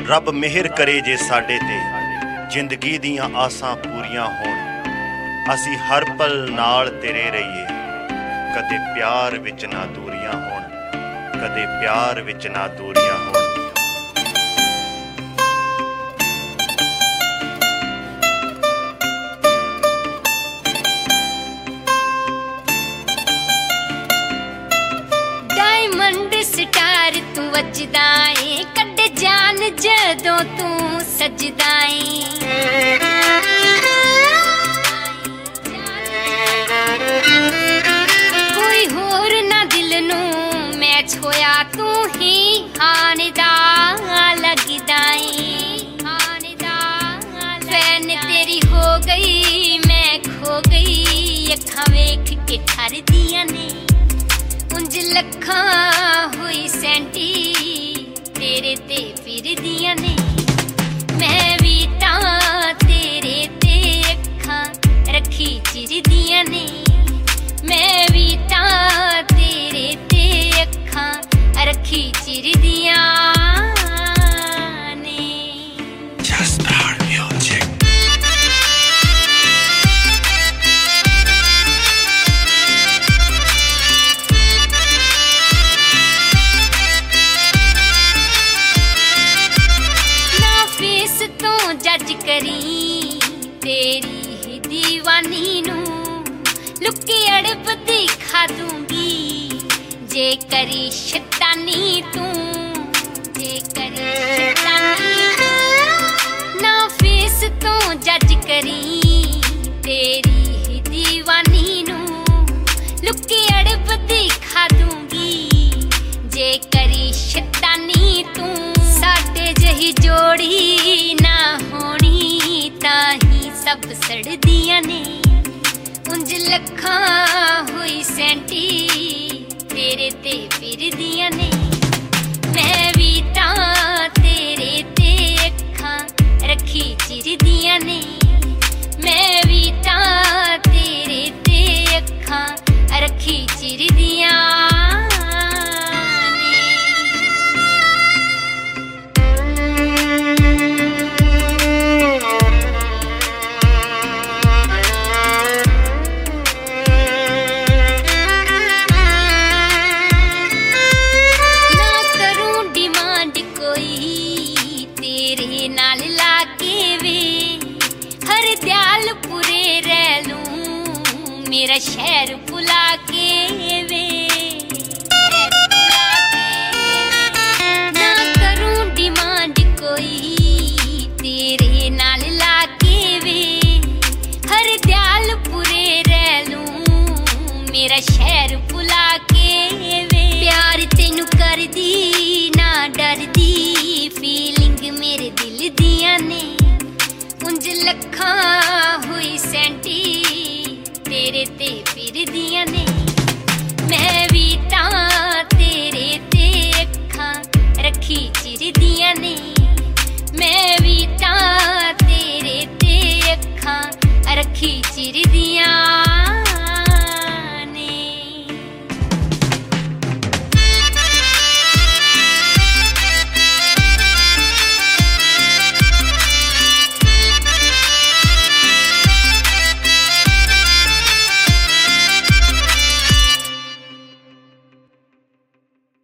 रब मेहर करे जे साडे ते जिंदगी दियां आसां पूरियां होण। असी हर पल नाल तेरे रहिए, कदे प्यार विच ना दूरियां होण, कदे प्यार विच ना दूरियां होण। डायमंड स्टार तू वजदा ए, कड्डे जान जदों तू सजदा ए। कोई होर ना दिल नू मैच होया, तू ही हाने दा लगदा ए। फैन तेरी हो गई मैं खो गई, अखां वेख के ठर दियां ने उंज लखां हुई सैंटी तेरे ते फिर दियां ने। मैं भी तां तेरे ते अखां रखी चिर दियां ने, मैं भी तां तेरे ते अखां रखी चिर दियां ने। Just our music. जज करी तेरी ही दीवानी नू, लुकी अड़ब दिखा दूंगी जे करी शैतानी तू, जे करी शैतानी तू। ना फेस तो जज करी तेरी ही दीवानी नू, लुकी अड़ब दिखा दूंगी जे करी शैतानी तू। साडे जही जोड़ी ना होनी ताही सब सड़दियां ने, उंज लखां हुई सैंटी तेरे ते फिर दियां ने। मैं भी तां तेरे ते अखां रखी चिर दियां ने, मैं भी तां तेरे ते अखां रखी चिर दियां। नाल लाके वे हर दयाल पूरे रह लूं, मेरा शहर भुला के वे ना करूं डिमांड कोई तेरे नाल लाके वे हर दयाल पूरे रह लूं, मेरा शहर भुला के वे। प्यार तेनू कर दी ना डरदी, फीलिंग मेरे दिल दियां ने उंज लखां हुई सैंटी तेरे ते फिर दियां ने। मैं भी तां तेरे ते अखां रखी चिर दियां ने।